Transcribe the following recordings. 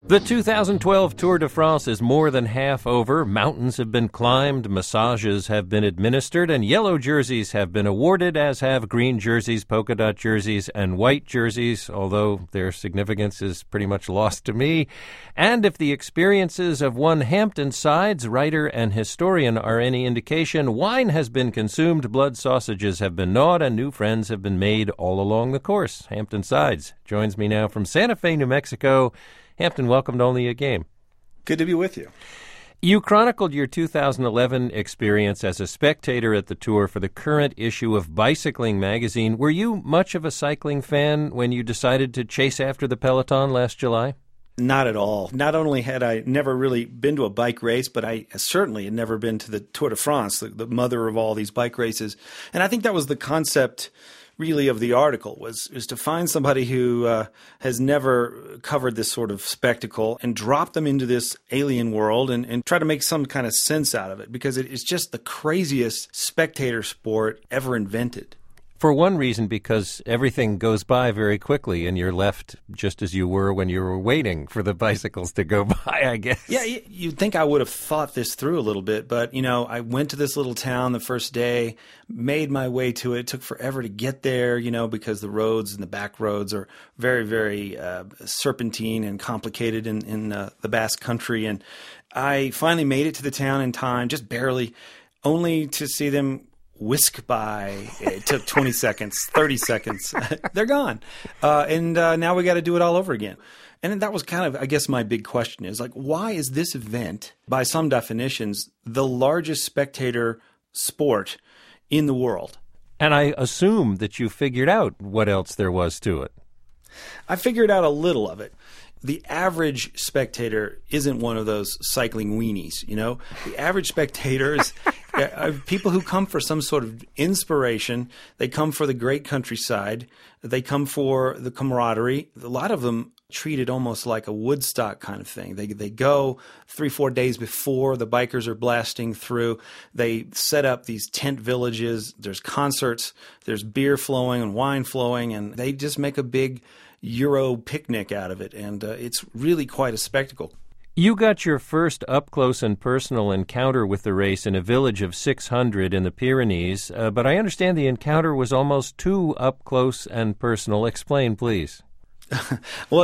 The 2012 Tour de France is more than half over. Mountains have been climbed, massages have been administered, and yellow jerseys have been awarded, as have green jerseys, polka dot jerseys, and white jerseys, although their significance is pretty much lost to me. And if the experiences of one Hampton Sides writer and historian are any indication, wine has been consumed, blood sausages have been gnawed, and new friends have been made all along the course. Hampton Sides joins me now from Santa Fe, New Mexico. Hampton, welcome to Only a Game. Good to be with you. You chronicled your 2011 experience as a spectator at the Tour for the current issue of Bicycling magazine. Were you much of a cycling fan when you decided to chase after the peloton last July? Not at all. Not only had I never really been to a bike race, but I certainly had never been to the Tour de France, the mother of all these bike races. And I think that was the concept really of the article, was to find somebody who has never covered this sort of spectacle and drop them into this alien world and try to make some kind of sense out of it, because it is just the craziest spectator sport ever invented. For one reason, because everything goes by very quickly and you're left just as you were when you were waiting for the bicycles to go by, I guess. Yeah, you'd think I would have thought this through a little bit, but, I went to this little town the first day, made my way to it. It took forever to get there, because the roads and the back roads are very, very serpentine and complicated in the Basque Country. And I finally made it to the town in time, just barely, only to see them whisk by. It took 20 seconds, 30 seconds. They're gone. And now we got to do it all over again. And that was kind of, I guess, my big question is, why is this event, by some definitions, the largest spectator sport in the world? And I assume that you figured out what else there was to it. I figured out a little of it. The average spectator isn't one of those cycling weenies, The average spectator is people who come for some sort of inspiration. They come for the great countryside. They come for the camaraderie. A lot of them treat it almost like a Woodstock kind of thing. They go 3-4 days before the bikers are blasting through. They set up these tent villages. There's concerts. There's beer flowing and wine flowing, and they just make a big Euro picnic out of it, and it's really quite a spectacle. You got your first up-close and personal encounter with the race in a village of 600 in the Pyrenees, but I understand the encounter was almost too up-close and personal. Explain, please. Well,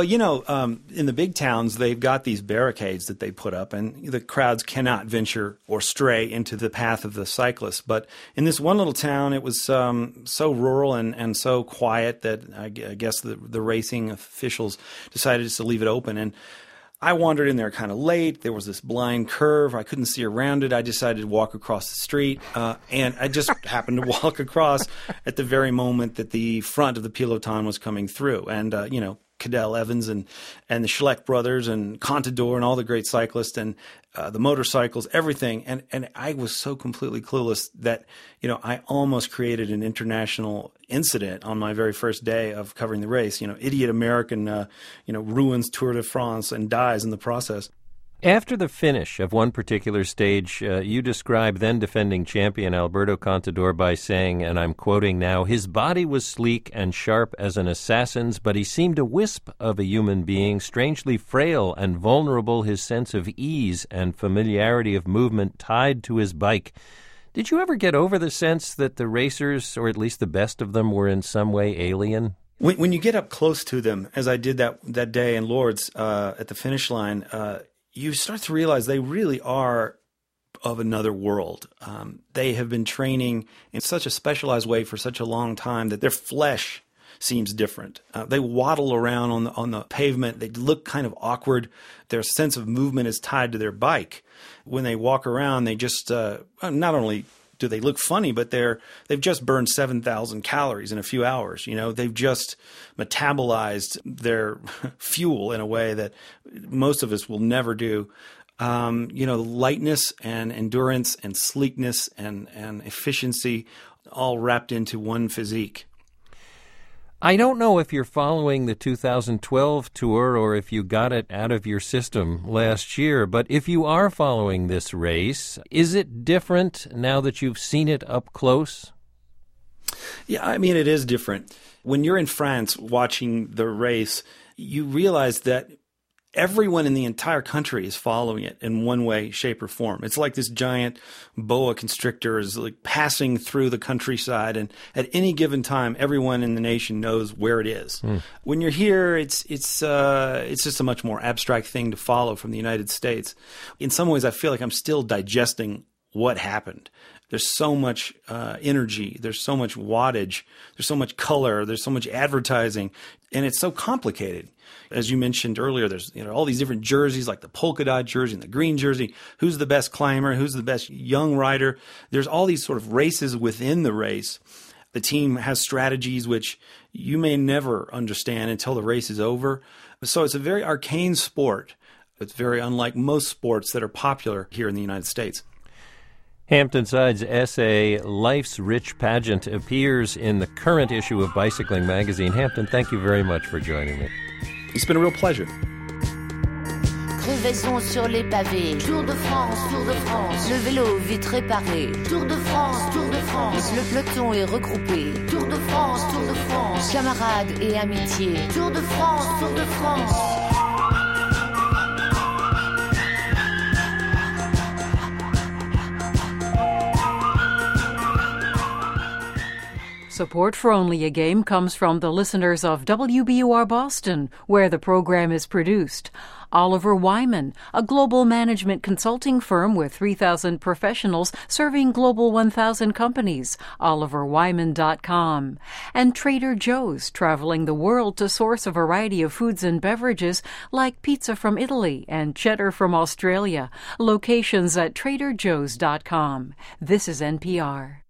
in the big towns, they've got these barricades that they put up, and the crowds cannot venture or stray into the path of the cyclists. But in this one little town, it was so rural and so quiet that I guess the racing officials decided just to leave it open. And I wandered in there kind of late. There was this blind curve. I couldn't see around it. I decided to walk across the street, and I just happened to walk across at the very moment that the front of the peloton was coming through. And, Cadel Evans and the Schleck brothers and Contador and all the great cyclists and the motorcycles, everything. And I was so completely clueless that, I almost created an international incident on my very first day of covering the race. Idiot American, ruins Tour de France and dies in the process. After the finish of one particular stage, you describe then-defending champion Alberto Contador by saying, and I'm quoting now, "His body was sleek and sharp as an assassin's, but he seemed a wisp of a human being, strangely frail and vulnerable, his sense of ease and familiarity of movement tied to his bike." Did you ever get over the sense that the racers, or at least the best of them, were in some way alien? When you get up close to them, as I did that day in Lourdes at the finish line, you start to realize they really are of another world. They have been training in such a specialized way for such a long time that their flesh seems different. They waddle around on the pavement. They look kind of awkward. Their sense of movement is tied to their bike. When they walk around, they just not only do they look funny, but they've just burned 7,000 calories in a few hours. They've just metabolized their fuel in a way that most of us will never do. Lightness and endurance and sleekness and efficiency all wrapped into one physique. I don't know if you're following the 2012 Tour or if you got it out of your system last year, but if you are following this race, is it different now that you've seen it up close? Yeah, it is different. When you're in France watching the race, you realize that everyone in the entire country is following it in one way, shape, or form. It's like this giant boa constrictor is like passing through the countryside, and at any given time, everyone in the nation knows where it is. When you're here, it's just a much more abstract thing to follow from the United States. In some ways, I feel like I'm still digesting what happened. There's so much energy, there's so much wattage, there's so much color, there's so much advertising, and it's so complicated. As you mentioned earlier, there's all these different jerseys, like the polka dot jersey and the green jersey. Who's the best climber? Who's the best young rider? There's all these sort of races within the race. The team has strategies which you may never understand until the race is over. So it's a very arcane sport. It's very unlike most sports that are popular here in the United States. Hamptonside's essay, Life's Rich Pageant, appears in the current issue of Bicycling Magazine. Hampton, thank you very much for joining me. It's been a real pleasure. Crevaison sur les pavés. Tour de France, Tour de France. Le vélo vite réparé. Tour de France, Tour de France. Le peloton est regroupé. Tour de France, Tour de France. Camarades et amitié. Tour de France, Tour de France. Support for Only a Game comes from the listeners of WBUR Boston, where the program is produced. Oliver Wyman, a global management consulting firm with 3,000 professionals serving Global 1,000 companies, oliverwyman.com. And Trader Joe's, traveling the world to source a variety of foods and beverages like pizza from Italy and cheddar from Australia. Locations at traderjoes.com. This is NPR.